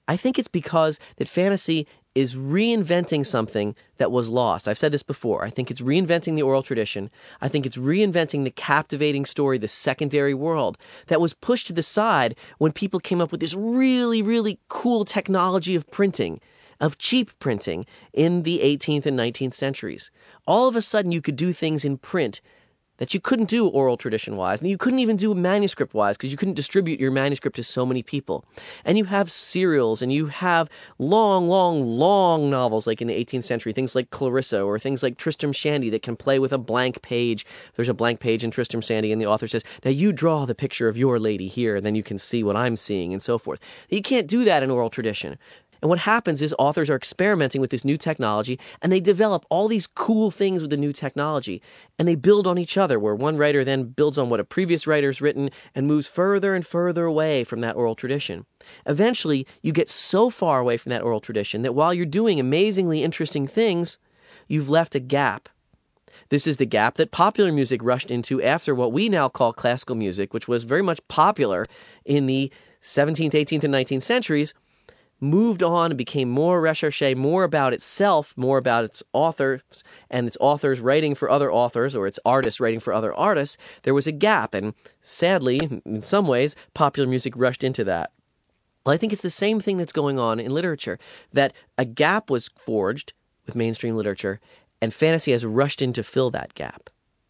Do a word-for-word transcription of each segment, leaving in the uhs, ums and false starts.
I think it's because that fantasy is reinventing something that was lost. I've said this before. I think it's reinventing the oral tradition. I think it's reinventing the captivating story, the secondary world that was pushed to the side when people came up with this really, really cool technology of printing, of cheap printing in the eighteenth and nineteenth centuries. All of a sudden, you could do things in print that you couldn't do oral tradition-wise, and you couldn't even do manuscript-wise because you couldn't distribute your manuscript to so many people. And you have serials, and you have long, long, long novels like in the eighteenth century, things like Clarissa or things like Tristram Shandy that can play with a blank page. There's a blank page in Tristram Shandy, and the author says, now you draw the picture of your lady here, and then you can see what I'm seeing, and so forth. You can't do that in oral tradition. And what happens is authors are experimenting with this new technology, and they develop all these cool things with the new technology, and they build on each other, where one writer then builds on what a previous writer's written and moves further and further away from that oral tradition. Eventually, you get so far away from that oral tradition that while you're doing amazingly interesting things, you've left a gap. This is the gap that popular music rushed into after what we now call classical music, which was very much popular in the seventeenth, eighteenth, and nineteenth centuries, moved on and became more recherche, more about itself, more about its authors, and its authors writing for other authors, or its artists writing for other artists. There was a gap, and sadly, in some ways, popular music rushed into that. Well, I think it's the same thing that's going on in literature, that a gap was forged with mainstream literature, and fantasy has rushed in to fill that gap.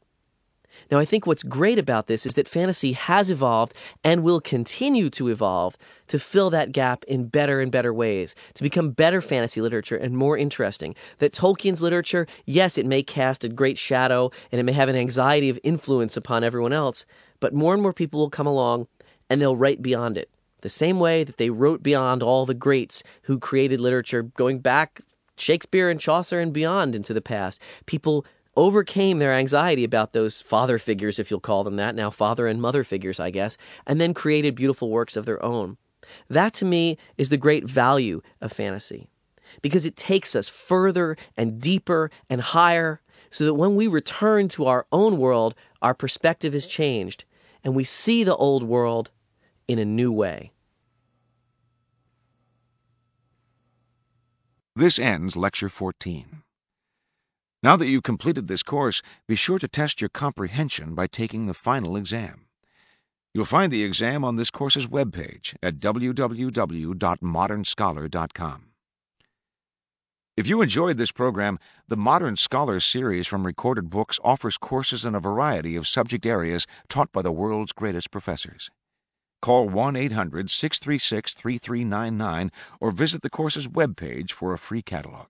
Now, I think what's great about this is that fantasy has evolved and will continue to evolve to fill that gap in better and better ways, to become better fantasy literature and more interesting. That Tolkien's literature, yes, it may cast a great shadow and it may have an anxiety of influence upon everyone else, but more and more people will come along and they'll write beyond it. The same way that they wrote beyond all the greats who created literature, going back Shakespeare and Chaucer and beyond into the past. People overcame their anxiety about those father figures, if you'll call them that, now father and mother figures, I guess, and then created beautiful works of their own. That, to me, is the great value of fantasy, because it takes us further and deeper and higher so that when we return to our own world, our perspective is changed, and we see the old world in a new way. This ends Lecture fourteen. Now that you've completed this course, be sure to test your comprehension by taking the final exam. You'll find the exam on this course's webpage at w w w dot modern scholar dot com. If you enjoyed this program, the Modern Scholar series from Recorded Books offers courses in a variety of subject areas taught by the world's greatest professors. Call one eight hundred, six three six, three three nine nine or visit the course's webpage for a free catalog.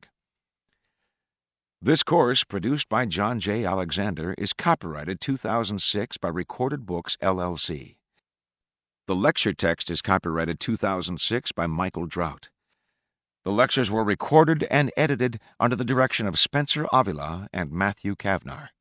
This course, produced by John J. Alexander, is copyrighted two thousand six by Recorded Books, L L C. The lecture text is copyrighted two thousand six by Michael Drought. The lectures were recorded and edited under the direction of Spencer Avila and Matthew Kavnar.